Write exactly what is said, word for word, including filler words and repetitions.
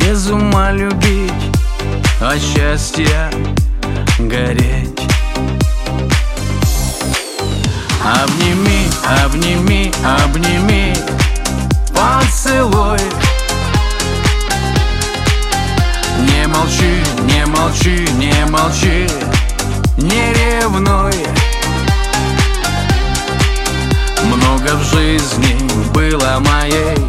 без ума любить, от счастья гореть. Обними, обними, обними, поцелуй. Не молчи, не молчи, не молчи, не ревнуй. Много в жизни было моей,